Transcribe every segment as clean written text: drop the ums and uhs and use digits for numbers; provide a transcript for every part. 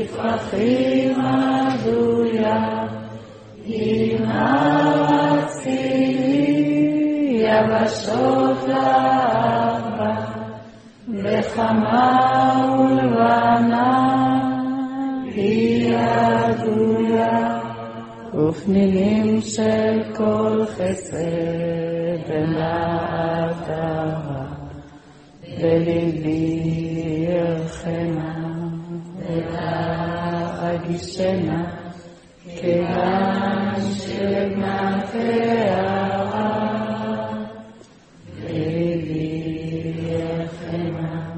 לפרחים מדויה, ימרצתי יבשות לאהבה, בחמה ולבנה היא עדויה, ופנינים של כל חסד ולעטרה, בליבי ירחנה ולהגישנה, כיוון שבנתיה בליבי ירחנה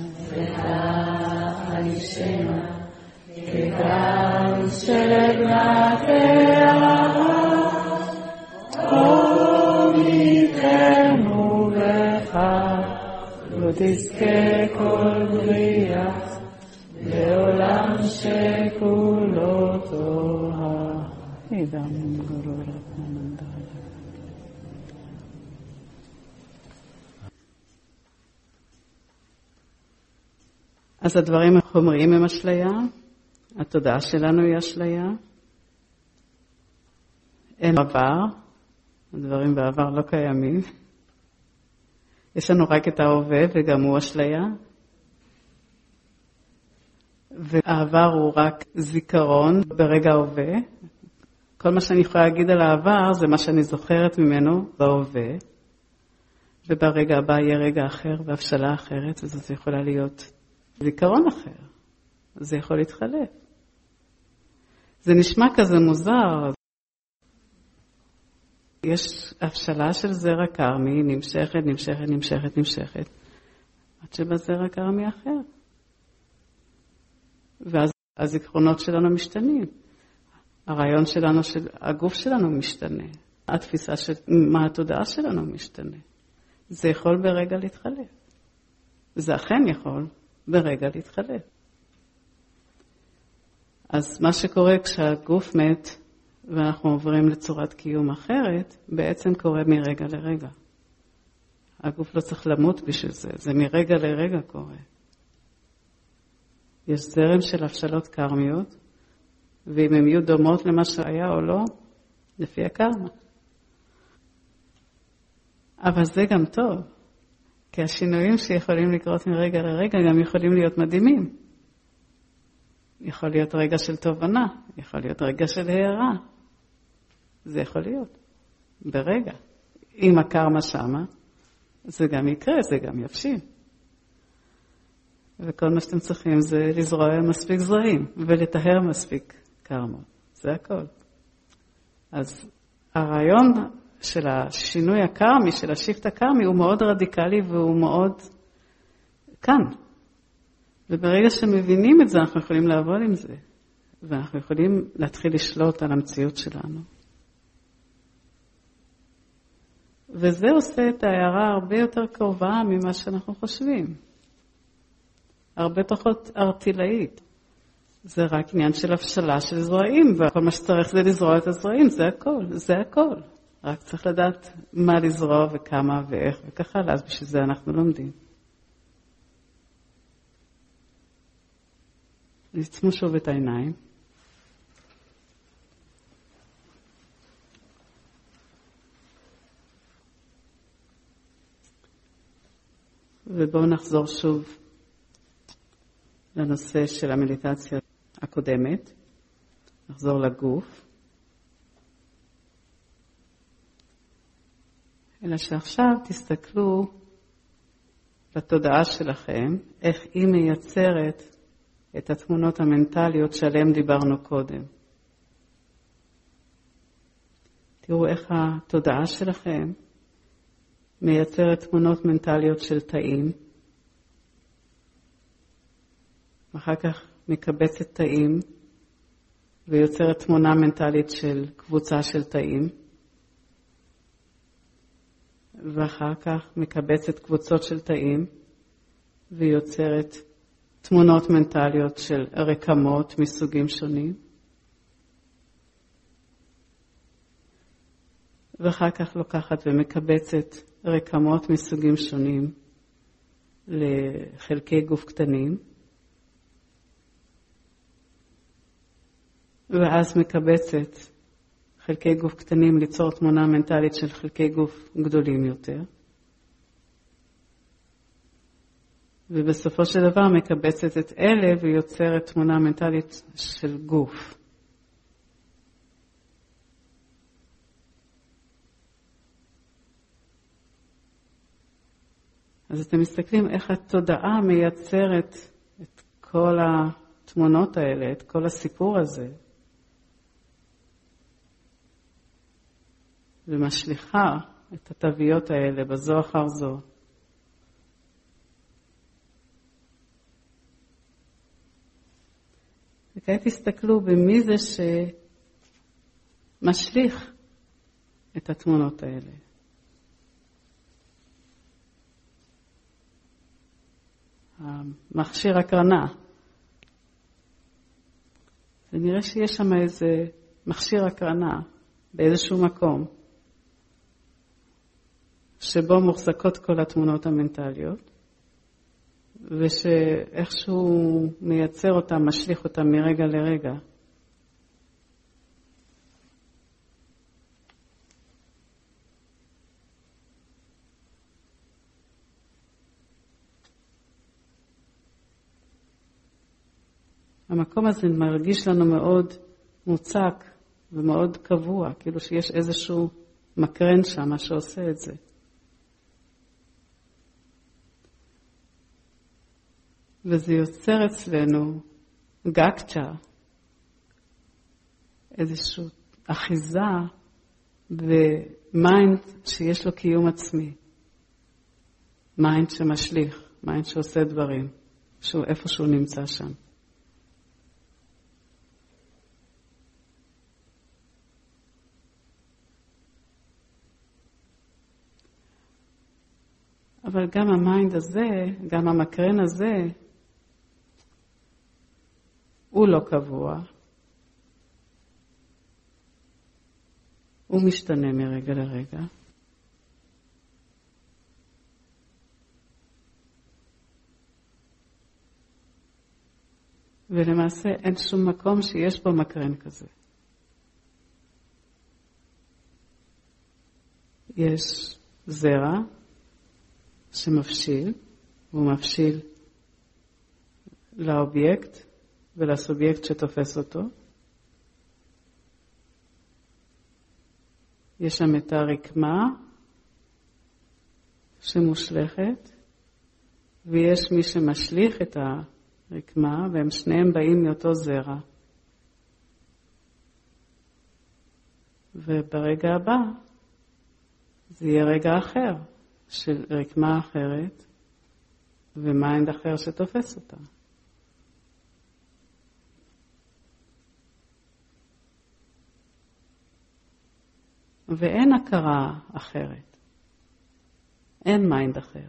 ולהגישנה, כיוון שבנתיה אור ניתנו לך, לא תזכה כל בריאה, לעולם שכולו טוהר. אידם גרור רחמנדה. אז הדברים החומריים הם אשליה, התודעה שלנו היא אשליה, אין עבר, הדברים בעבר לא קיימים, יש לנו רק את ההווה וגם הוא אשליה, והעבר הוא רק זיכרון ברגע ההווה. כל מה שאני יכולה להגיד על העבר זה מה שאני זוכרת ממנו בהווה, וברגע הבא יהיה רגע אחר והבשלה אחרת, אז זה יכולה להיות זיכרון אחר, זה יכול להתחלף. זה נשמע כזה מוזר, יש הבשלה של זרע קרמי, נמשכת, נמשכת, נמשכת, נמשכת, עד שבזרע קרמי אחר. ואז הזיכרונות שלנו משתנים. הרעיון שלנו, הגוף שלנו משתנה. התפיסה של מה התודעה שלנו משתנה. זה יכול ברגע להתחלף. זה אכן יכול ברגע להתחלף. אז מה שקורה כשהגוף מת ואנחנו עוברים לצורת קיום אחרת, בעצם קורה מרגע לרגע. הגוף לא צריך למות בשביל זה, זה מרגע לרגע קורה. יש זרם של הבשלות קרמיות, ואם הן יהיו דומות למה שהיה או לא, לפי הקרמה. אבל זה גם טוב, כי השינויים שיכולים לקרות מרגע לרגע גם יכולים להיות מדהימים. יכול להיות רגע של תובנה, יכול להיות רגע של הערה. זה יכול להיות, ברגע. אם הקרמה שמה, זה גם יקרה, זה גם יבשיל. וכל מה שאתם צריכים זה לזרוע מספיק זרעים, ולטהר מספיק קרמות. זה הכל. אז הרעיון של השינוי הקרמי, של השיפט הקרמי, הוא מאוד רדיקלי והוא מאוד כאן. וברגע שמבינים את זה, אנחנו יכולים לעבוד עם זה. ואנחנו יכולים להתחיל לשלוט על המציאות שלנו. וזה עושה את ההערה הרבה יותר קרובה ממה שאנחנו חושבים. הרבה פחות ארטילאית. זה רק עניין של הבשלה של זרעים, וכל מה שצריך זה לזרוע את הזרעים, זה הכל, זה הכל. רק צריך לדעת מה לזרוע וכמה ואיך וככה, אז בשביל זה אנחנו לומדים. נצמו שוב את העיניים. ובואו נחזור שוב לנושא של המדיטציה הקודמת. נחזור לגוף. אלא שעכשיו תסתכלו לתודעה שלכם, איך היא מייצרת את התמונות המנטליות שעליהן דיברנו קודם. תראו איך התודעה שלכם מייצרת תמונות מנטליות של תאים, ואחר כך מקבצת תאים, ויוצרת תמונה מנטלית של קבוצה של תאים, ואחר כך מקבצת קבוצות של תאים, ויוצרת תמונות מנטליות של רקמות מסוגים שונים. ואחר כך לוקחת ומקבצת רקמות מסוגים שונים לחלקי גוף קטנים. ואז מקבצת חלקי גוף קטנים ליצור תמונה מנטלית של חלקי גוף גדולים יותר. ובסופו של דבר מקבצת את אלה ויוצרת תמונה מנטלית של גוף. אז אתם מסתכלים איך התודעה מייצרת את כל התמונות האלה, את כל הסיפור הזה, ומשליחה את התוויות האלה בזו אחר זו. וכעת תסתכלו במי זה שמשליך את התמונות האלה. המכשיר הקרנה. ונראה שיש שם איזה מכשיר הקרנה באיזשהו מקום שבו מוחזקות כל התמונות המנטליות, ושאיכשהו מייצר אותם, משליך אותם מרגע לרגע. המקום הזה מרגיש לנו מאוד מוצק ומאוד קבוע, כאילו שיש איזשהו מקרן שם שעושה את זה. וזה יוצר אצלנו גקצ'ה, איזושהי אחיזה ומיינד שיש לו קיום עצמי. מיינד שמשליך, מיינד שעושה דברים, איפה שהוא נמצא שם. אבל גם המיינד הזה, גם המקרן הזה, הוא לא קבוע. הוא משתנה מרגע לרגע. ולמעשה אין שום מקום שיש בו מקרן כזה. יש זרע שמפשיל, והוא מפשיל לאובייקט ולסובייקט שתופס אותו. יש שם את הרקמה שמושלכת, ויש מי שמשליך את הרקמה, והם שניהם באים מאותו זרע. וברגע הבא זה יהיה רגע אחר, של רקמה אחרת, ומיינד אחר שתופס אותה. ואין הכרה אחרת. אין מיינד אחר.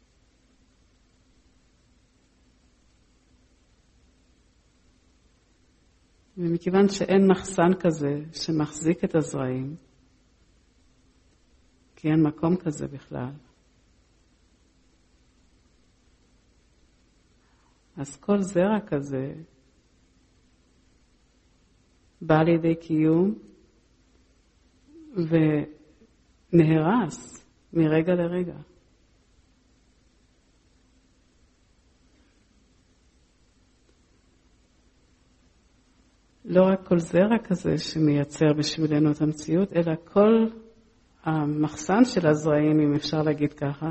ומכיוון שאין מחסן כזה שמחזיק את הזרעים, כי אין מקום כזה בכלל, אז כל זרע כזה בא לידי קיום ונהרס מרגע לרגע. לא רק כל זרע כזה שמייצר בשבילנו את המציאות, אלא כל המחסן של הזרעים, אם אפשר להגיד ככה,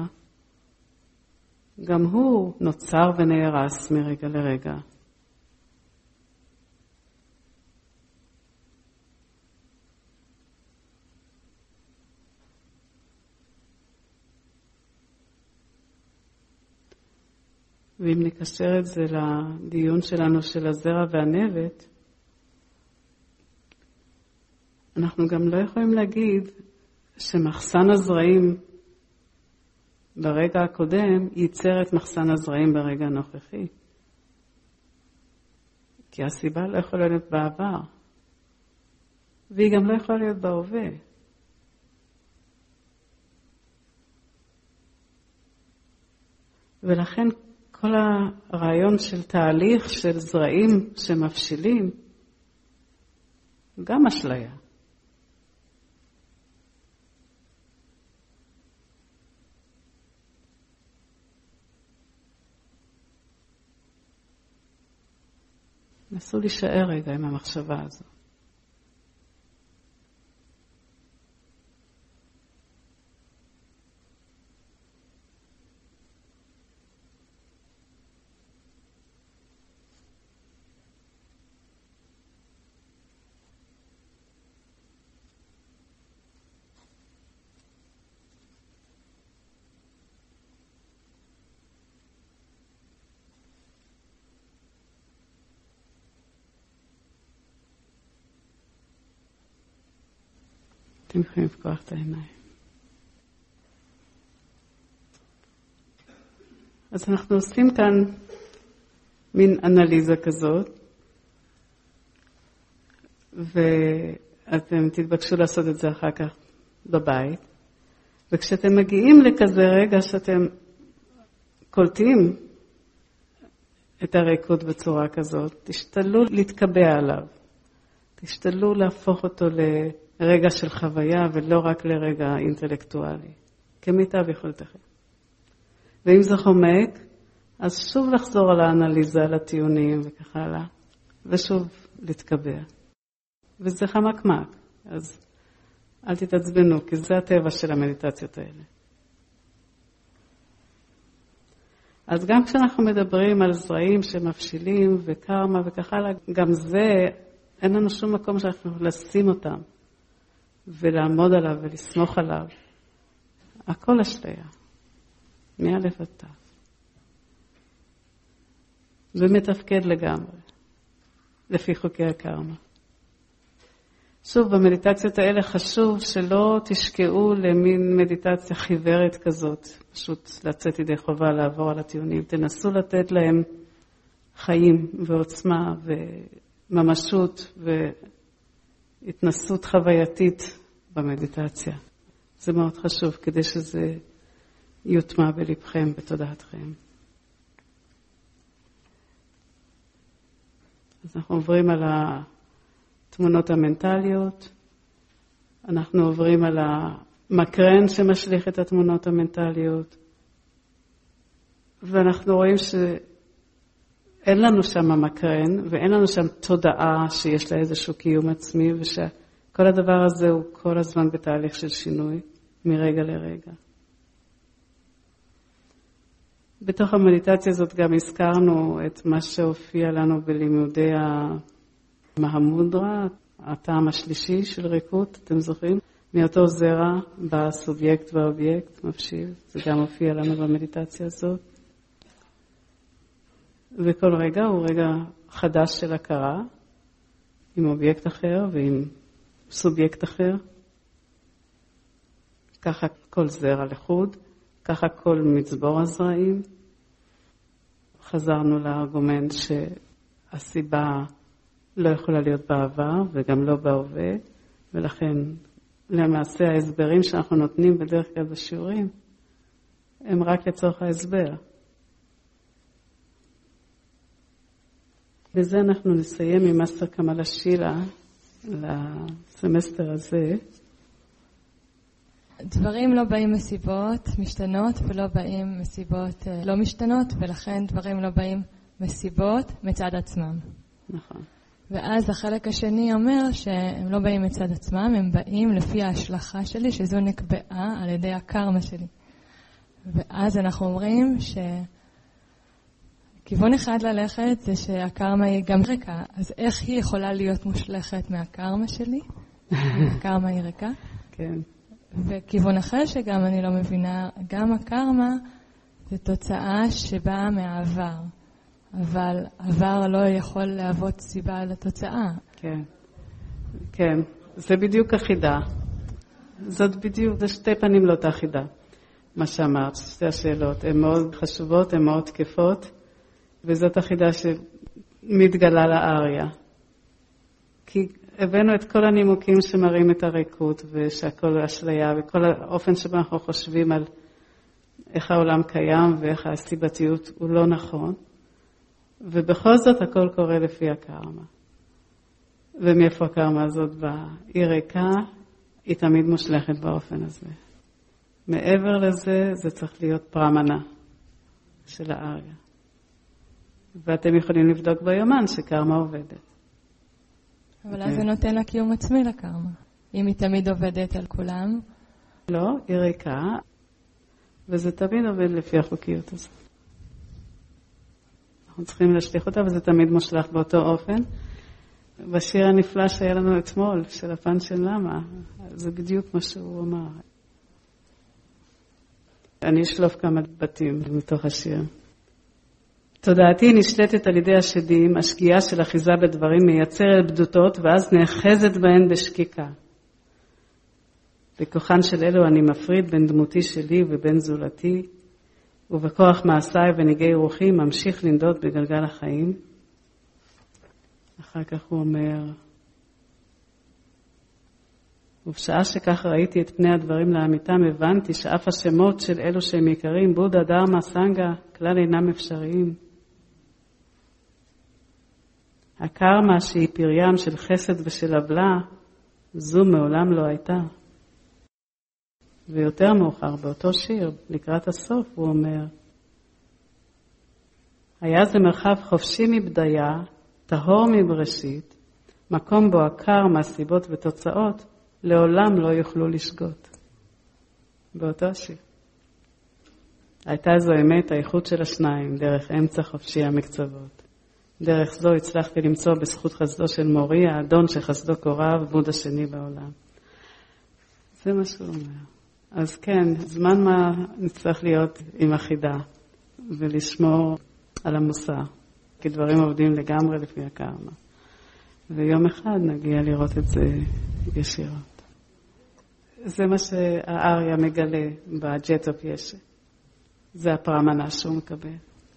גם הוא נוצר ונהרס מרגע לרגע. ואם נקשר את זה לדיון שלנו של הזרע והנבט, אנחנו גם לא יכולים להגיד שמחסן הזרעים ברגע הקודם ייצר את מחסן הזרעים ברגע הנוכחי. כי הסיבה לא יכולה להיות בעבר, והיא גם לא יכולה להיות בהווה. ולכן כל הרעיון של תהליך של זרעים שמפשילים, גם אשליה. נסו להישאר רגע עם המחשבה הזו. אתם יכולים לפקוח את העיניים. אז אנחנו עושים כאן מין אנליזה כזאת, ואתם תתבקשו לעשות את זה אחר כך בבית. וכשאתם מגיעים לכזה רגע שאתם קולטים את הריקות בצורה כזאת, תשתדלו להתקבע עליו. תשתדלו להפוך אותו לרגע של חוויה ולא רק לרגע אינטלקטואלי, כמיטב יכולתכם. ואם זה חומק, אז שוב לחזור על האנליזה, על הטיעונים וכך הלאה, ושוב להתקבע. וזה חמקמק, אז אל תתעצבנו, כי זה הטבע של המדיטציות האלה. אז גם כשאנחנו מדברים על זרעים שמפשילים וקרמה וכך הלאה, גם זה, אין לנו שום מקום שאנחנו לשים אותם, ולעמוד עליו ולסמוך עליו. הכל אשליה, מאלף עד תו. ומתפקד לגמרי, לפי חוקי הקרמה. שוב, במדיטציות האלה חשוב שלא תשקעו למין מדיטציה חיוורת כזאת, פשוט לצאת ידי חובה לעבור על הטיעונים. תנסו לתת להם חיים ועוצמה וממשות והתנסות חווייתית במדיטציה. זה מאוד חשוב כדי שזה יוטמע בלבכם, בתודעתכם. אז אנחנו עוברים על התמונות המנטליות, אנחנו עוברים על המקרן שמשליך את התמונות המנטליות, ואנחנו רואים שאין לנו שם מקרן, ואין לנו שם תודעה שיש לה איזשהו קיום עצמי, ושכל הדבר הזה הוא כל הזמן בתהליך של שינוי, מרגע לרגע. בתוך המדיטציה הזאת גם הזכרנו את מה שהופיע לנו בלימודי המהמודרה, הטעם השלישי של ריקות, אתם זוכרים? מאותו זרע בא סובייקט והאובייקט, מפשיל, זה גם הופיע לנו במדיטציה הזאת. וכל רגע הוא רגע חדש של הכרה, עם אובייקט אחר ועם סובייקט אחר. ככה כל זרע לחוד, ככה כל מצבור הזרעים. חזרנו לארגומנט שהסיבה לא יכולה להיות בעבר וגם לא בהווה, ולכן למעשה ההסברים שאנחנו נותנים בדרך כלל בשיעורים, הם רק לצורך ההסבר. בזה אנחנו נסיים עם מאסטר קמאלה שילה לסמסטר הזה. דברים לא באים מסיבות משתנות ולא באים מסיבות לא משתנות, ולכן דברים לא באים מסיבות מצד עצמם. נכון. ואז החלק השני אומר שהם לא באים מצד עצמם, הם באים לפי ההשלכה שלי, שזו נקבעה על ידי הקרמה שלי. ואז אנחנו אומרים שכיוון אחד ללכת זה שהקרמה היא גם ריקה, אז איך היא יכולה להיות מושלכת מהקרמה שלי? הקרמה היא ריקה. כן. וכיוון אחר שגם אני לא מבינה, גם הקרמה זה תוצאה שבאה מהעבר. אבל עבר לא יכול להוות סיבה לתוצאה. כן, כן, זה בדיוק החידה. זאת בדיוק, זה שתי פנים לאותה חידה. מה שאמרת, שתי השאלות, הן מאוד חשובות, הן מאוד תקפות, וזאת החידה שמתגלה לאריה. כי הבאנו את כל הנימוקים שמראים את הריקות, ושהכל אשליה, וכל האופן שבו אנחנו חושבים על איך העולם קיים, ואיך הסיבתיות הוא לא נכון. ובכל זאת הכל קורה לפי הקרמה. ומאיפה הקרמה הזאת באה? היא ריקה, היא תמיד מושלכת באופן הזה. מעבר לזה, זה צריך להיות פרמנה של האריה. ואתם יכולים לבדוק ביומן שקרמה עובדת. אבל אז זה נותן לה קיום עצמי לקרמה. אם היא תמיד עובדת על כולם. לא, היא ריקה, וזה תמיד עובד לפי החוקיות הזאת. אנחנו צריכים להשליך אותה, וזה תמיד מושלך באותו אופן. בשיר הנפלא שהיה לנו אתמול, של הפן של למה, זה בדיוק מה שהוא אמר. אני אשלוף כמה בתים מתוך השיר. תודעתי נשלטת על ידי השדים, השגיאה של אחיזה בדברים מייצרת בדותות, ואז נאחזת בהן בשקיקה. בכוחן של אלו אני מפריד בין דמותי שלי ובין זולתי, ובכוח מעשיי וניגי רוחי ממשיך לנדוד בגלגל החיים. אחר כך הוא אומר, ובשעה שכך ראיתי את פני הדברים לאמיתם, הבנתי שאף השמות של אלו שהם יקרים, בודה, דרמה, סנגה, כלל אינם אפשריים. הקרמה שהיא פריים של חסד ושל עוולה, זו מעולם לא הייתה. ויותר מאוחר, באותו שיר, לקראת הסוף, הוא אומר, היה זה מרחב חופשי מבדיה, טהור מבראשית, מקום בו הקרמה, סיבות ותוצאות, לעולם לא יוכלו לשגות. באותו שיר. הייתה זו אמת האיכות של השניים, דרך אמצע חופשי המקצוות. דרך זו הצלחתי למצוא בזכות חסדו של מורי, האדון שחסדו קורב, בוד השני בעולם. זה מה שהוא אומר. אז כן, זמן מה נצטרך להיות עם החידה, ולשמור על המוסר, כי דברים עובדים לגמרי לפי הקרמה. ויום אחד נגיע לראות את זה ישירות. זה מה שהאריה מגלה בג'טופ ישע. זה הפרמנה שהוא מקבל.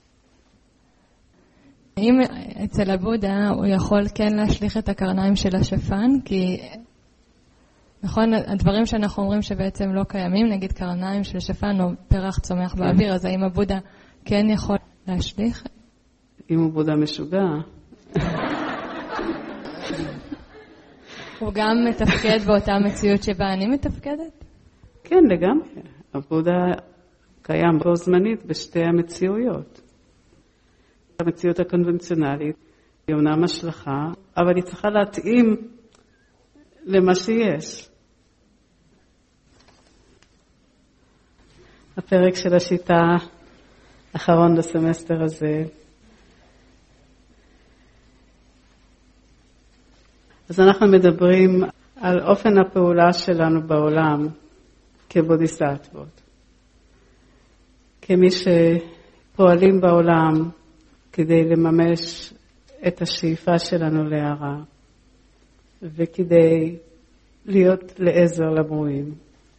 אם אצל הבודה הוא יכול כן להשליך את הקרניים של השפן, כי נכון, הדברים שאנחנו אומרים שבעצם לא קיימים, נגיד קרניים של שפן או פרח צומח באוויר, אז האם הבודה כן יכול להשליך? אם הוא בודה משוגע. הוא גם מתפקד באותה מציאות שבה אני מתפקדת? כן, לגמרי. הבודה קיים בו זמנית בשתי המציאויות. המציאות הקונבנציונלית היא אומנם השלכה, אבל היא צריכה להתאים למה שיש. הפרק של השיטה האחרון בסמסטר הזה. אז אנחנו מדברים על אופן הפעולה שלנו בעולם כבודיסטוות. כמי שפועלים בעולם כדי לממש את השאיפה שלנו להערה, וכדי להיות לעזר לברואים.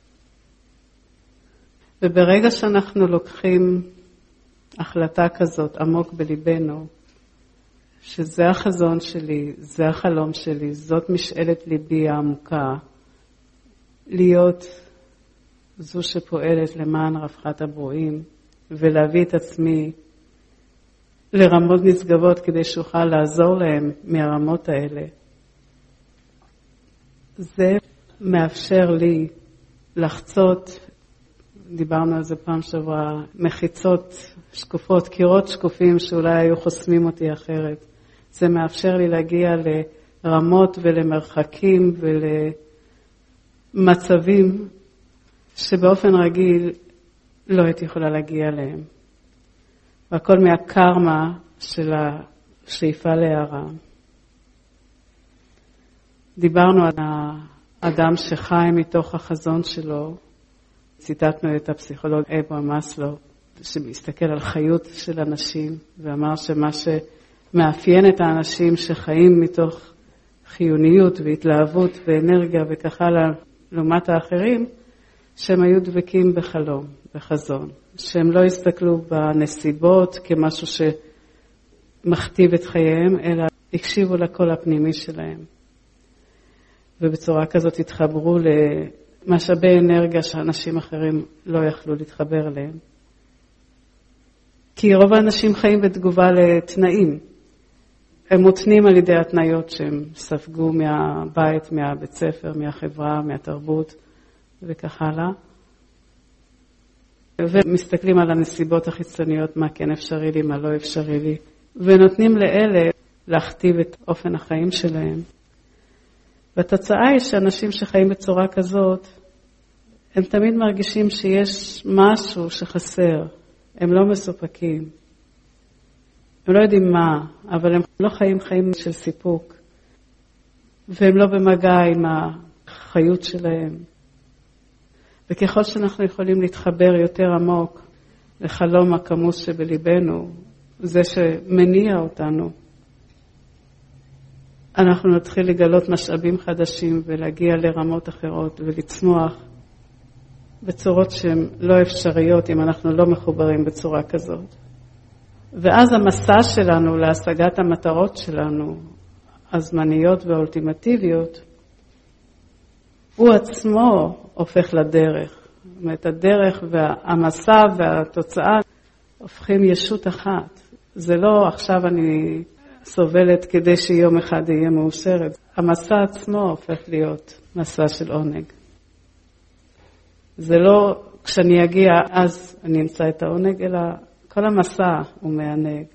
וברגע שאנחנו לוקחים החלטה כזאת עמוק בליבנו, שזה החזון שלי, זה החלום שלי, זאת משאלת ליבי העמוקה, להיות זו שפועלת למען רווחת הברואים, ולהביא את עצמי לרמות נשגבות כדי שאוכל לעזור להם מהרמות האלה. זה מאפשר לי לחצות, דיברנו על זה פעם שעברה, מחיצות שקופות, קירות שקופים שאולי היו חוסמים אותי אחרת. זה מאפשר לי להגיע לרמות ולמרחקים ולמצבים שבאופן רגיל לא הייתי יכולה להגיע אליהם. והכל מהקרמה של השאיפה להערה. דיברנו על האדם שחי מתוך החזון שלו, ציטטנו את הפסיכולוג אברהם מאסלו, שמסתכל על חיות של אנשים, ואמר שמה שמאפיין את האנשים שחיים מתוך חיוניות והתלהבות ואנרגיה וכך הלאה, לעומת האחרים, שהם היו דבקים בחלום, בחזון. שהם לא הסתכלו בנסיבות כמשהו שמכתיב את חייהם, אלא הקשיבו לקול הפנימי שלהם. ובצורה כזאת התחברו למשאבי אנרגיה שאנשים אחרים לא יכלו להתחבר אליהם. כי רוב האנשים חיים בתגובה לתנאים. הם מותנים על ידי התניות שהם ספגו מהבית, מהבית ספר, מהחברה, מהתרבות וכך הלאה. ומסתכלים על הנסיבות החיצוניות, מה כן אפשרי לי, מה לא אפשרי לי, ונותנים לאלה להכתיב את אופן החיים שלהם. והתוצאה היא שאנשים שחיים בצורה כזאת, הם תמיד מרגישים שיש משהו שחסר, הם לא מסופקים. הם לא יודעים מה, אבל הם לא חיים של סיפוק, והם לא במגע עם החיות שלהם. וככל שאנחנו יכולים להתחבר יותר עמוק לחלום הכמוס שבליבנו, זה שמניע אותנו, אנחנו נתחיל לגלות משאבים חדשים ולהגיע לרמות אחרות ולצמוח בצורות שהן לא אפשריות אם אנחנו לא מחוברים בצורה כזאת. ואז המסע שלנו להשגת המטרות שלנו, הזמניות והאולטימטיביות, הוא עצמו הופך לדרך. זאת אומרת, הדרך והמסע והתוצאה הופכים ישות אחת. זה לא עכשיו אני סובלת כדי שיום אחד יהיה מאושרת. המסע עצמו הופך להיות מסע של עונג. זה לא כשאני אגיע אז אני אמצא את העונג, אלא כל המסע הוא מענג.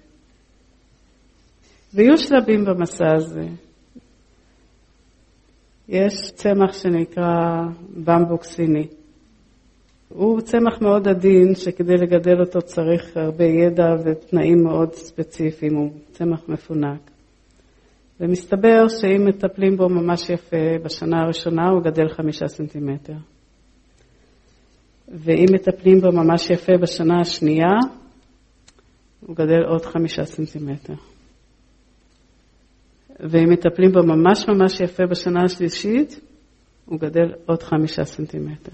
ויהיו שלבים במסע הזה. יש צמח שנקרא במבוק סיני. הוא צמח מאוד עדין שכדי לגדל אותו צריך הרבה ידע ותנאים מאוד ספציפיים. הוא צמח מפונק. ומסתבר שאם מטפלים בו ממש יפה בשנה הראשונה הוא גדל 5 סנטימטר. ואם מטפלים בו ממש יפה בשנה השנייה הוא גדל עוד 5 סנטימטר. ואם מטפלים בו ממש ממש יפה בשנה השלישית, הוא גדל עוד 5 סנטימטר.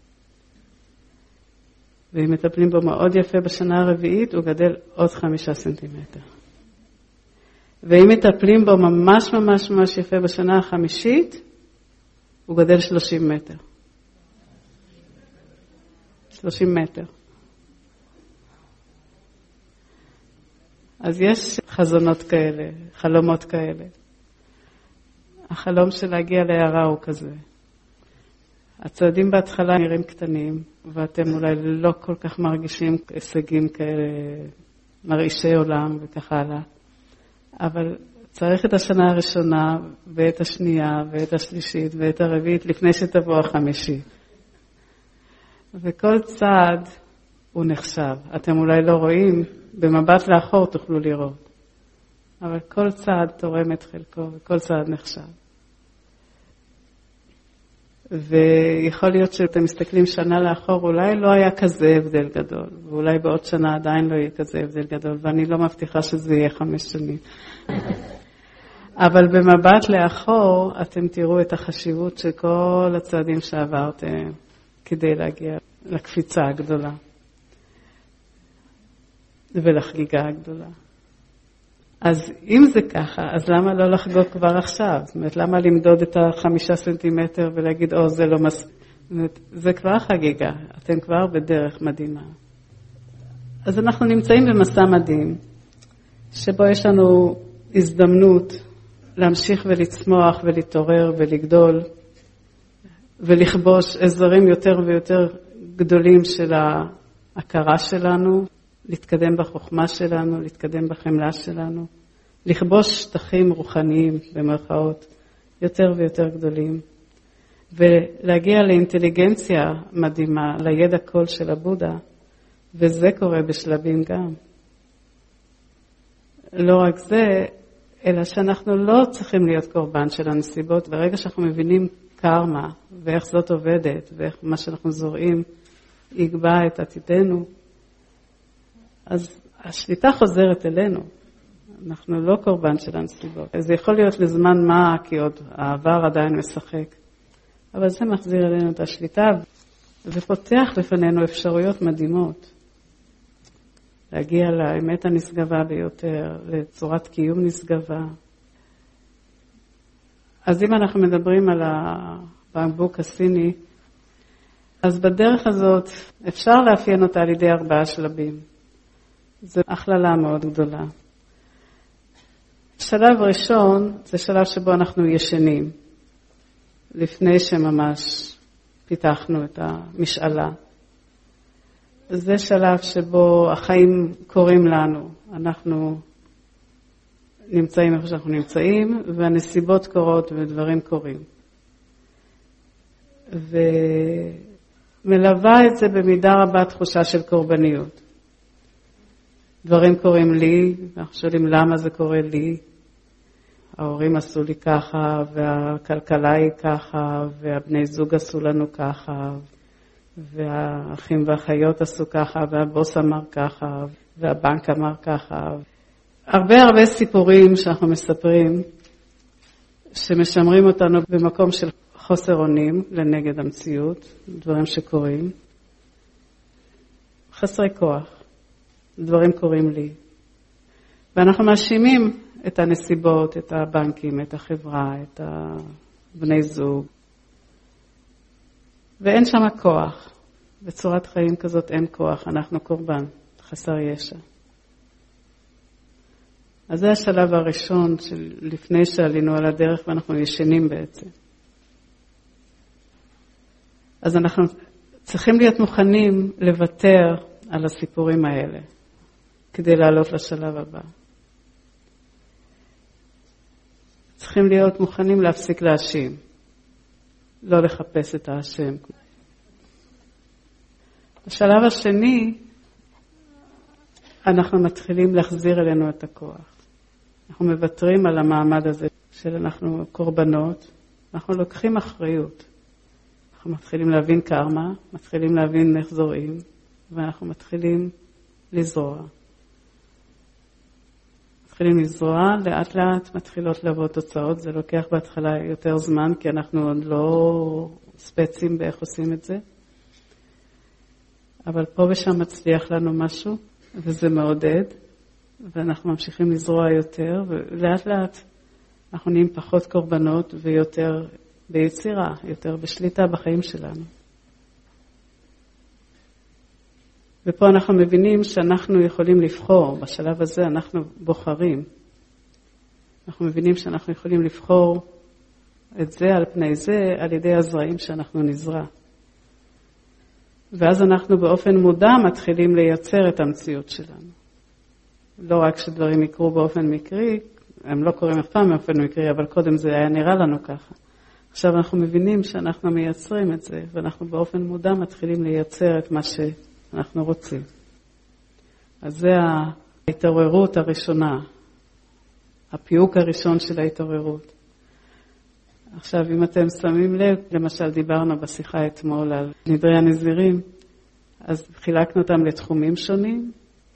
ואם מטפלים בו מאוד יפה בשנה הרביעית, הוא גדל עוד 5 סנטימטר. ואם מטפלים בו ממש ממש ממש יפה בשנה החמישית, הוא גדל 30 מטר. 30 מטר. אז יש חזונות כאלה, חלומות כאלה. החלום של להגיע להערה הוא כזה. הצעדים בהתחלה נראים קטנים, ואתם אולי לא כל כך מרגישים הישגים כאלה, מרעישי עולם וכך הלאה. אבל צריך את השנה הראשונה, ואת השנייה, ואת השלישית, ואת הרביעית, לפני שתבוא החמישי. וכל צעד הוא נחשב. אתם אולי לא רואים, במבט לאחור תוכלו לראות. אבל כל צעד תורם את חלקו, וכל צעד נחשב. ויכול להיות שאתם מסתכלים שנה לאחור, אולי לא היה כזה הבדל גדול, ואולי בעוד שנה עדיין לא יהיה כזה הבדל גדול, ואני לא מבטיחה שזה יהיה 5 שנים. אבל במבט לאחור, אתם תראו את החשיבות של כל הצעדים שעברתם, כדי להגיע לקפיצה הגדולה, ולחגיגה הגדולה. אז אם זה ככה, אז למה לא לחגוג כבר עכשיו? זאת אומרת, למה למדוד את 5 סנטימטר ולהגיד, זה לא מספיק? זה כבר חגיגה, אתם כבר בדרך מדהימה. אז אנחנו נמצאים במסע מדהים, שבו יש לנו הזדמנות להמשיך ולצמוח ולהתעורר ולגדול, ולכבוש אזורים יותר ויותר גדולים של ההכרה שלנו, להתקדם בחוכמה שלנו, להתקדם בחמלה שלנו, לכבוש שטחים רוחניים במרכאות יותר ויותר גדולים, ולהגיע לאינטליגנציה מדהימה, לידע קול של הבודה, וזה קורה בשלבים גם. לא רק זה, אלא שאנחנו לא צריכים להיות קורבן של הנסיבות, ברגע שאנחנו מבינים קרמה, ואיך זאת עובדת, ואיך מה שאנחנו זורעים יקבע את עתידנו, אז השליטה חוזרת אלינו. אנחנו לא קורבן של הנסיבות. זה יכול להיות לזמן מה, כי עוד העבר עדיין משחק. אבל זה מחזיר אלינו את השליטה, ופותח לפנינו אפשרויות מדהימות. להגיע לאמת הנשגבה ביותר, לצורת קיום נשגבה. אז אם אנחנו מדברים על הבמבוק הסיני, אז בדרך הזאת אפשר לאפיין אותה על ידי 4 שלבים. זו הכללה מאוד גדולה. שלב ראשון זה שלב שבו אנחנו ישנים, לפני שממש פיתחנו את המשאלה. זה שלב שבו החיים קורים לנו, אנחנו נמצאים איפה שאנחנו נמצאים, והנסיבות קורות ודברים קורים. ומלווה את זה במידה רבה תחושה של קורבניות. דברים קורים לי, ואנחנו שואלים למה זה קורה לי. ההורים עשו לי ככה, והכלכלה היא ככה, והבני זוג עשו לנו ככה, והאחים והאחיות עשו ככה, והבוס אמר ככה, והבנק אמר ככה. הרבה סיפורים שאנחנו מספרים, שמשמרים אותנו במקום של חוסר אונים לנגד המציאות, דברים שקורים. חסרי כוח, דברים קורים לי. ואנחנו מאשימים את הנסיבות, את הבנקים, את החברה, את בני זוג. ואין שם כוח. בצורת חיים כזאת אין כוח, אנחנו קורבן, חסר ישע. אז זה השלב הראשון של לפני שעלינו על הדרך ואנחנו ישנים בעצם. אז אנחנו צריכים להיות מוכנים לוותר על הסיפורים האלה, כדי לעלות לשלב הבא. צריכים להיות מוכנים להפסיק להאשים, לא לחפש את האשם. בשלב השני, אנחנו מתחילים להחזיר אלינו את הכוח. אנחנו מוותרים על המעמד הזה של אנחנו קורבנות, אנחנו לוקחים אחריות. אנחנו מתחילים להבין קרמה, מתחילים להבין איך זורעים, ואנחנו מתחילים לזרוע. מתחילים לזרוע, לאט לאט מתחילות לבוא תוצאות, זה לוקח בהתחלה יותר זמן, כי אנחנו עוד לא ספצים באיך עושים את זה. אבל פה ושם מצליח לנו משהו, וזה מעודד, ואנחנו ממשיכים לזרוע יותר, ולאט לאט אנחנו נהיים פחות קורבנות, ויותר ביצירה, יותר בשליטה בחיים שלנו. ופה אנחנו מבינים שאנחנו יכולים לבחור, בשלב הזה אנחנו בוחרים. אנחנו מבינים שאנחנו יכולים לבחור את זה על פני זה, על ידי הזרעים שאנחנו נזרע. ואז אנחנו באופן מודע מתחילים לייצר את המציאות שלנו. לא רק שדברים יקרו באופן מקרי, הם לא קורים אף פעם באופן מקרי, אבל קודם זה היה נראה לנו ככה. עכשיו אנחנו מבינים שאנחנו מייצרים את זה, ואנחנו באופן מודע מתחילים לייצר את מה שאנחנו רוצים. אז זה ההתעוררות הראשונה, הפיוק הראשון של ההתעוררות. עכשיו, אם אתם שמים לב, למשל דיברנו בשיחה אתמול על נדרי הנזירים, אז חילקנו אותם לתחומים שונים,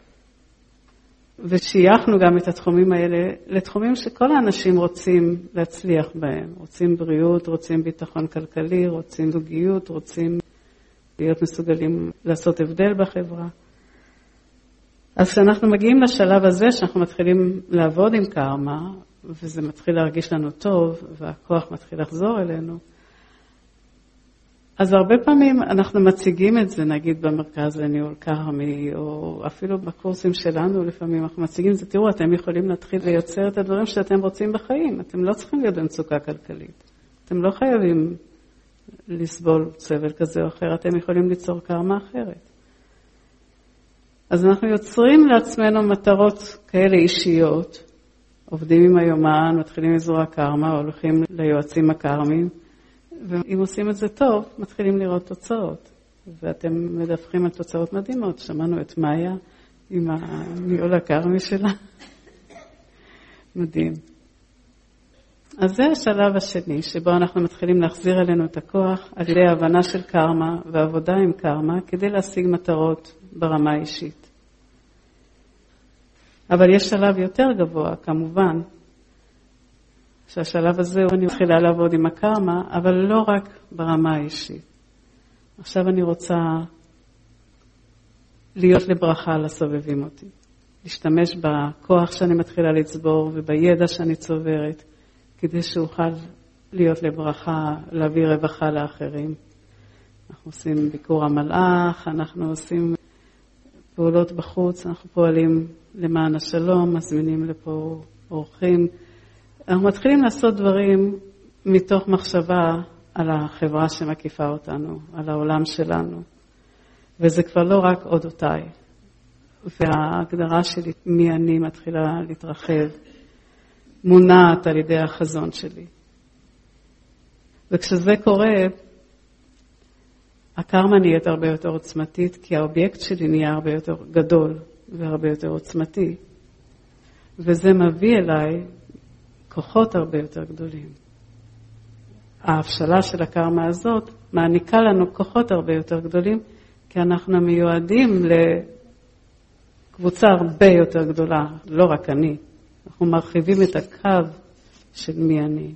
ושייכנו גם את התחומים האלה לתחומים שכל האנשים רוצים להצליח בהם. רוצים בריאות, רוצים ביטחון כלכלי, רוצים זוגיות, רוצים להיות מסוגלים לעשות הבדל בחברה. אז כשאנחנו מגיעים לשלב הזה, שאנחנו מתחילים לעבוד עם קרמה, וזה מתחיל להרגיש לנו טוב, והכוח מתחיל לחזור אלינו, אז הרבה פעמים אנחנו מציגים את זה, נגיד במרכז לניהול קרמי, או אפילו בקורסים שלנו, לפעמים אנחנו מציגים את זה, תראו, אתם יכולים להתחיל לייצר את הדברים שאתם רוצים בחיים, אתם לא צריכים להיות במצוקה כלכלית, אתם לא חייבים לסבול סבל כזה או אחר, אתם יכולים ליצור קרמה אחרת. אז אנחנו יוצרים לעצמנו מטרות כאלה אישיות, עובדים עם היומן, מתחילים לזרוע קרמה, הולכים ליועצים הקרמיים, ואם עושים את זה טוב, מתחילים לראות תוצאות. ואתם מדווחים על תוצאות מדהימות. שמענו את מאיה עם הניהול הקרמי שלה. מדהים. אז זה השלב השני, שבו אנחנו מתחילים להחזיר אלינו את הכוח על ידי הבנה של קרמה ועבודה עם קרמה, כדי להשיג מטרות ברמה האישית. אבל יש שלב יותר גבוה, כמובן, שהשלב הזה אני מתחילה לעבוד עם הקרמה, אבל לא רק ברמה האישית. עכשיו אני רוצה להיות לברכה לסובבים אותי. להשתמש בכוח שאני מתחילה לצבור ובידע שאני צוברת, כדי שאוכל להיות לברכה, להביא רווחה לאחרים. אנחנו עושים ביקור המלאך, אנחנו עושים פעולות בחוץ, אנחנו פועלים למען השלום, מזמינים לפה אורחים. אנחנו מתחילים לעשות דברים מתוך מחשבה על החברה שמקיפה אותנו, על העולם שלנו. וזה כבר לא רק אודותיי. וההגדרה שלי מי אני מתחילה להתרחב, מונעת על ידי החזון שלי. וכשזה קורה, הקרמה נהיית הרבה יותר עוצמתית, כי האובייקט שלי נהיה הרבה יותר גדול והרבה יותר עוצמתי. וזה מביא אליי כוחות הרבה יותר גדולים. ההבשלה של הקרמה הזאת מעניקה לנו כוחות הרבה יותר גדולים, כי אנחנו מיועדים לקבוצה הרבה יותר גדולה, לא רק אני. אנחנו מרחיבים את הקו של מי אני.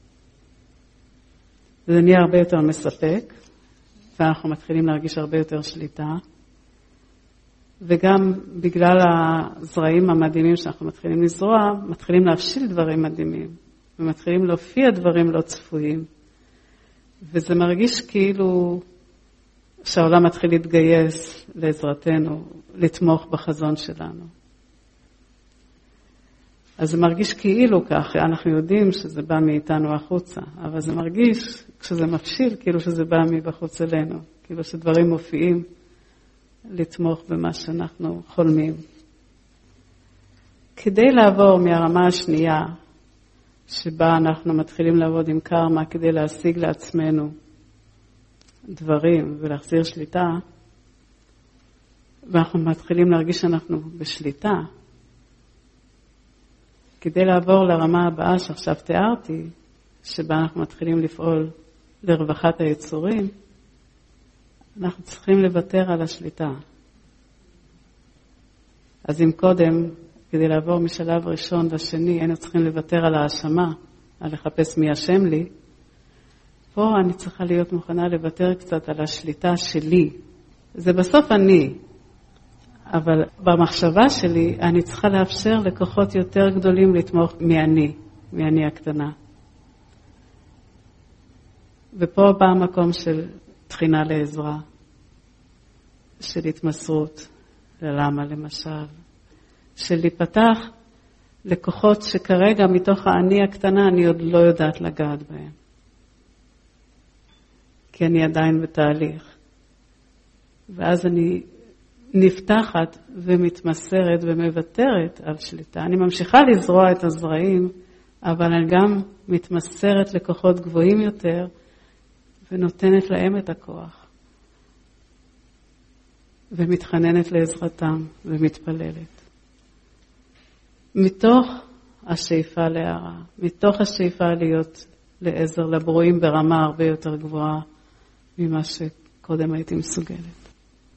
זה נהיה הרבה יותר מספק, ואנחנו מתחילים להרגיש הרבה יותר שליטה. וגם בגלל הזרעים המדהימים שאנחנו מתחילים לזרוע, מתחילים להבשיל דברים מדהימים, ומתחילים להופיע דברים לא צפויים. וזה מרגיש כאילו שהעולם מתחיל להתגייס לעזרתנו, לתמוך בחזון שלנו. אז זה מרגיש כאילו כך, אנחנו יודעים שזה בא מאיתנו החוצה, אבל זה מרגיש כשזה מבשיל כאילו שזה בא מבחוץ אלינו, כאילו שדברים מופיעים לתמוך במה שאנחנו חולמים. כדי לעבור מהרמה השנייה, שבה אנחנו מתחילים לעבוד עם קרמה כדי להשיג לעצמנו דברים ולהחזיר שליטה, ואנחנו מתחילים להרגיש שאנחנו בשליטה, כדי לעבור לרמה הבאה שעכשיו תיארתי, שבה אנחנו מתחילים לפעול לרווחת היצורים, אנחנו צריכים לוותר על השליטה. אז אם קודם, כדי לעבור משלב ראשון לשני, היינו צריכים לוותר על האשמה, על לחפש מי אשם לי, פה אני צריכה להיות מוכנה לוותר קצת על השליטה שלי. זה בסוף אני, אבל במחשבה שלי אני צריכה לאפשר לכוחות יותר גדולים לתמוך מאני הקטנה. ופה בא המקום של תחינה לעזרה, של התמסרות ללמה למשל, של להיפתח לכוחות שכרגע מתוך האני הקטנה אני עוד לא יודעת לגעת בהם. כי אני עדיין בתהליך. ואז אני נפתחת ומתמסרת ומוותרת על שליטה. אני ממשיכה לזרוע את הזרעים, אבל אני גם מתמסרת לכוחות גבוהים יותר, ונותנת להם את הכוח. ומתחננת לעזרתם ומתפללת. מתוך השאיפה להערה, מתוך השאיפה להיות לעזר לברואים ברמה הרבה יותר גבוהה ממה שקודם הייתי מסוגלת.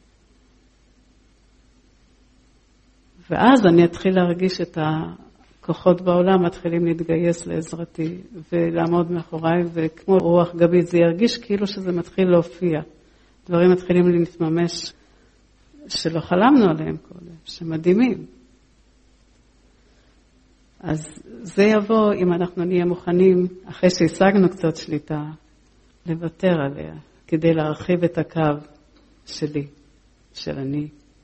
ואז אני אתחיל להרגיש את הכוחות בעולם מתחילים להתגייס לעזרתי ולעמוד מאחוריי, וכמו רוח גבית זה ירגיש כאילו שזה מתחיל להופיע. דברים מתחילים להתממש שלא חלמנו עליהם קודם, שמדהימים. אז זה יבוא אם אנחנו נהיה מוכנים, אחרי שהשגנו קצת שליטה, לוותר עליה, כדי להרחיב את הקו שלי, של אני.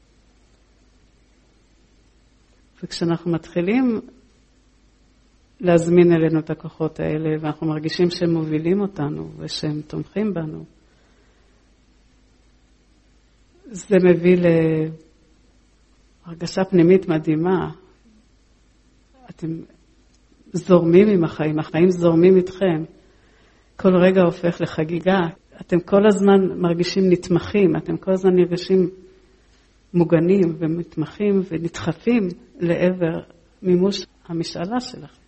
וכשאנחנו מתחילים להזמין אלינו את הכוחות האלה, ואנחנו מרגישים שהם מובילים אותנו, ושהם תומכים בנו, זה מביא להרגשה פנימית מדהימה. אתם זורמים עם החיים, החיים זורמים איתכם. כל רגע הופך לחגיגה. אתם כל הזמן מרגישים נתמכים, אתם כל הזמן נרגשים מוגנים ומתמכים ונדחפים לעבר מימוש המשאלה שלכם.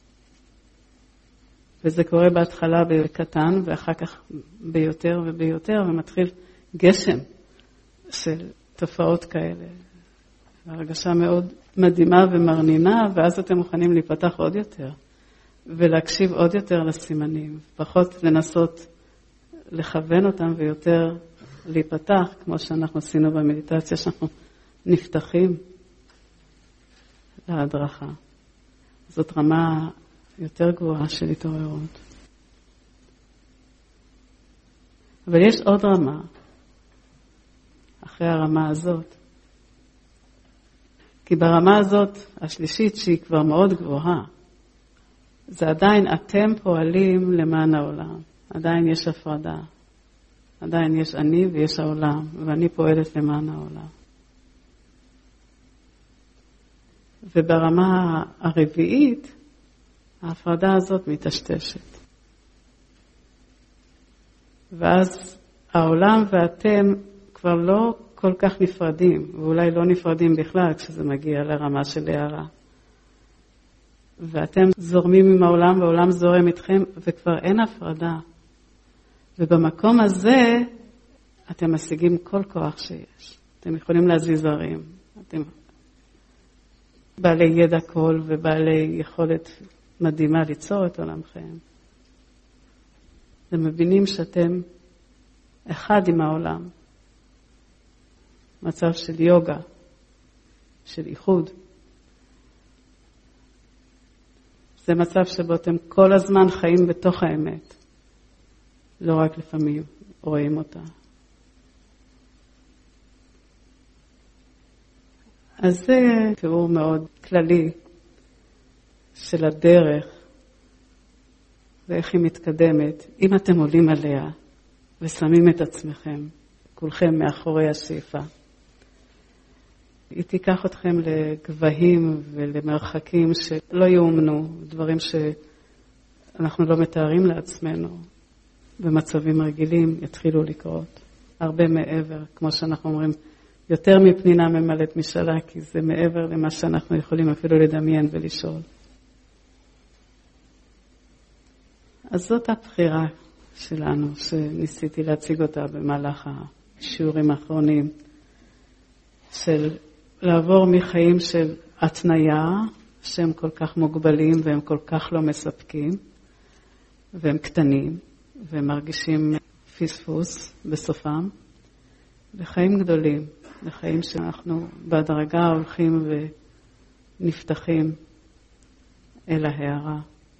וזה קורה בהתחלה בקטן ואחר כך ביותר וביותר, ומתחיל גשם של תופעות כאלה. הרגשה מאוד מדהימה ומרנינה, ואז אתם מוכנים להיפתח עוד יותר, ולהקשיב עוד יותר לסימנים, פחות לנסות לכוון אותם ויותר להיפתח, כמו שאנחנו עשינו במדיטציה, שאנחנו נפתחים להדרכה. זאת רמה יותר גבוהה של התעוררות. אבל יש עוד רמה, אחרי הרמה הזאת, כי ברמה הזאת, השלישית, שהיא כבר מאוד גבוהה, זה עדיין אתם פועלים למען העולם. עדיין יש הפרדה. עדיין יש אני ויש העולם, ואני פועלת למען העולם. וברמה הרביעית, ההפרדה הזאת מתשתשת. ואז העולם ואתם כבר לא כל כך נפרדים, ואולי לא נפרדים בכלל כשזה מגיע לרמה של הערה. ואתם זורמים עם העולם, והעולם זורם איתכם, וכבר אין הפרדה. ובמקום הזה, אתם משיגים כל כוח שיש. אתם יכולים להזיז הרים. אתם בעלי ידע קול ובעלי יכולת מדהימה ליצור את עולמכם. אתם מבינים שאתם אחד עם העולם. מצב של יוגה, של איחוד. זה מצב שבו אתם כל הזמן חיים בתוך האמת. לא רק לפעמים רואים אותה. אז זה תיאור מאוד כללי של הדרך ואיך היא מתקדמת. אם אתם עולים עליה ושמים את עצמכם, כולכם מאחורי השאיפה, היא תיקח אתכם לגבהים ולמרחקים שלא יאומנו, דברים שאנחנו לא מתארים לעצמנו. במצבים רגילים יתחילו לקרות. הרבה מעבר, כמו שאנחנו אומרים, יותר מפנינה ממלאת משאלה, כי זה מעבר למה שאנחנו יכולים אפילו לדמיין ולשאול. אז זאת הבחירה שלנו, שניסיתי להציג אותה במהלך השיעורים האחרונים, של לעבור מחיים של התניה, שהם כל כך מוגבלים והם כל כך לא מספקים, והם קטנים, והם מרגישים פספוס בסופם, לחיים גדולים, לחיים שאנחנו בהדרגה הולכים ונפתחים אל ההערה.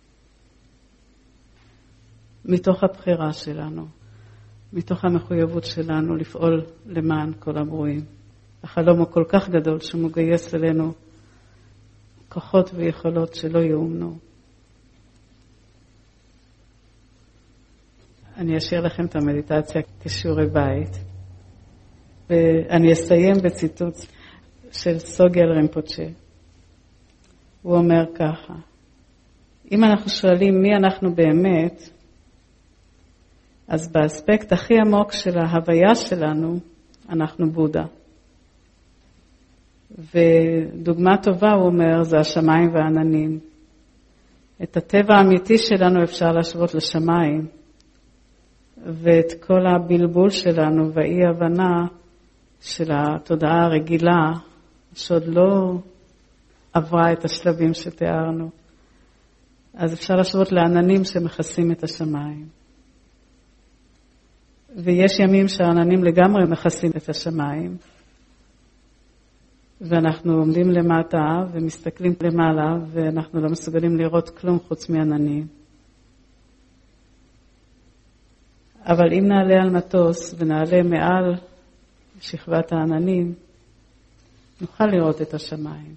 מתוך הבחירה שלנו, מתוך המחויבות שלנו לפעול למען כל הברואים. החלום הוא כל כך גדול שמגייס אלינו כוחות ויכולות שלא יאומנו. אני אשאיר לכם את המדיטציה כשיעורי בית, ואני אסיים בציטוט של סוגל רינפוצ'ה. הוא אומר ככה, אם אנחנו שואלים מי אנחנו באמת, אז באספקט הכי עמוק של ההוויה שלנו, אנחנו בודה. ודוגמה טובה, הוא אומר, זה השמיים והעננים. את הטבע האמיתי שלנו אפשר להשוות לשמיים, ואת כל הבלבול שלנו והאי הבנה של התודעה הרגילה, שעוד לא עברה את השלבים שתיארנו. אז אפשר להשוות לעננים שמכסים את השמיים. ויש ימים שהעננים לגמרי מכסים את השמיים, ואנחנו עומדים למטה ומסתכלים למעלה, ואנחנו לא מסוגלים לראות כלום חוץ מעננים. אבל אם נעלה על מטוס ונעלה מעל שכבת העננים, נוכל לראות את השמיים.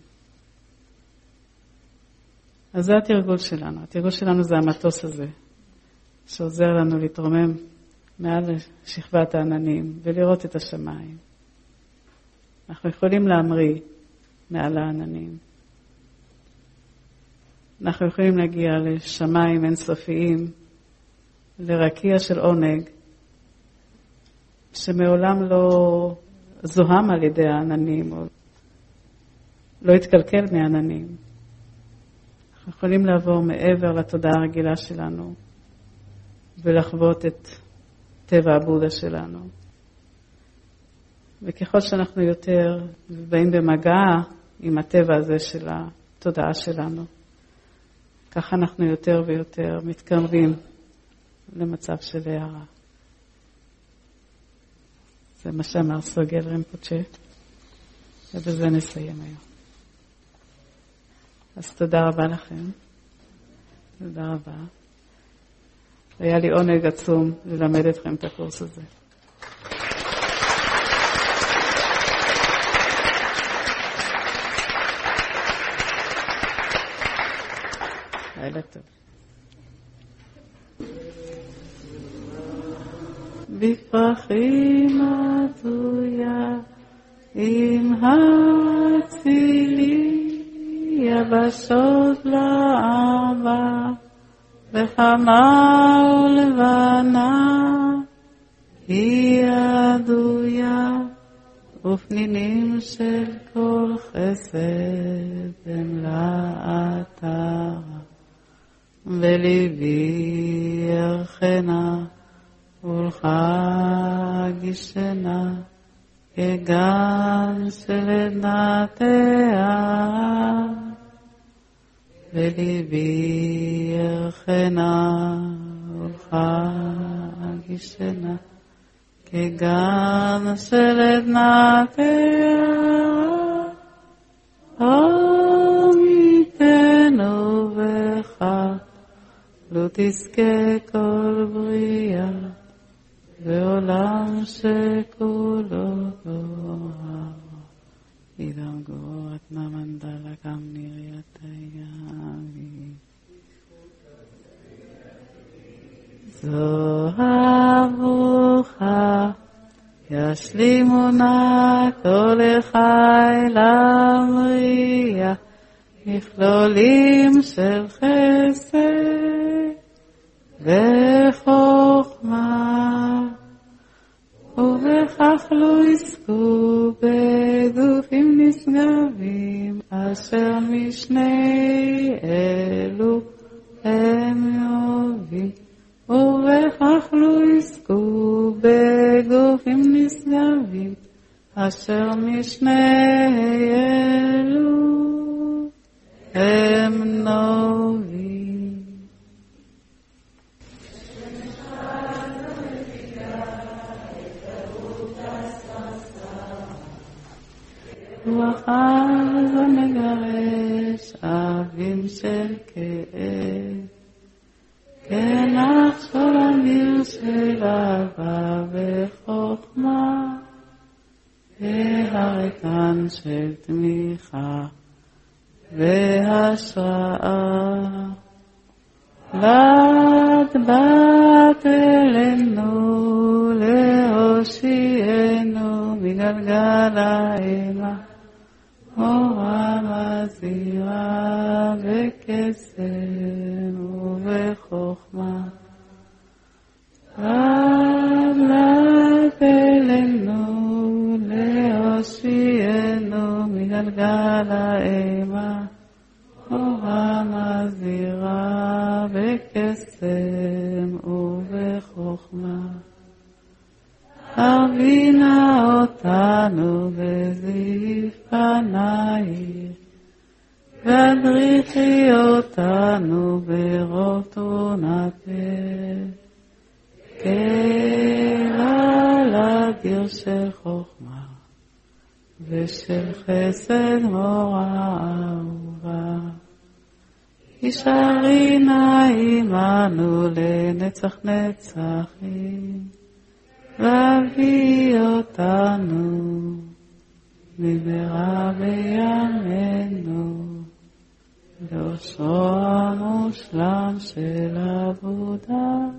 אז זה התרגול שלנו. התרגול שלנו זה המטוס הזה, שעוזר לנו להתרומם מעל שכבת העננים ולראות את השמיים. אנחנו יכולים להמריא מעל העננים. אנחנו יכולים להגיע לשמיים אינסופיים, לרקיע של עונג, שמעולם לא זוהם על ידי העננים, או לא התקלקל מהעננים. אנחנו יכולים לעבור מעבר לתודעה הרגילה שלנו, ולחוות את טבע הבודה שלנו. וככל שאנחנו יותר באים במגע עם הטבע הזה של התודעה שלנו, ככה אנחנו יותר ויותר מתקרבים למצב של הערה. זה מה שאמר סוגל רינפוצ'ה, ובזה נסיים היום. אז תודה רבה לכם. תודה רבה. היה לי עונג עצום ללמד אתכם את הקורס הזה. לילה טוב. בפרחים עטויה עם הצילי יבשות לעבר וחמה ולבנה היא עדויה ופנינים של כל חסד הם לאתר וליבי ירחנה ולחגישנה כגן של עדנתיה וליבי ירחנה ולחגישנה כגן של עדנתיה עמיתנו בך לא תזכה כל בריאה ועולם שכולו גורר אידם גורת נמנדלה גם נראית הימי זוהר ברוכה ישלימו נא כל החי למריאה מכלולים של חסד וחוכמה ובכך לא יזכו בגופים נשגבים אשר משני אלו הם יובים ובכך לא יזכו בגופים נשגבים אשר משני אלו הם נובים רוחז ומגרש אבים של כאב כנחשול אמיר של אהבה וחוכמה והריקן של תמיכה והשראה בת בת אלינו להושיענו מגלגל האימה אורה מזהירה בקסם ובחוכמה בת בת אלינו להושיענו מגלגל האימה אורה מזהירה בקסם ובחוכמה הבינה אותנו בזיו פנייך והדריכי אותנו ברוב תרונתך כלל אדיר של חוכמה ושל חסד מורה אהובה הישארי נא עמנו לנצח נצחים והביא אותנו במהרה בימינו לאושרו המושלם של עבודה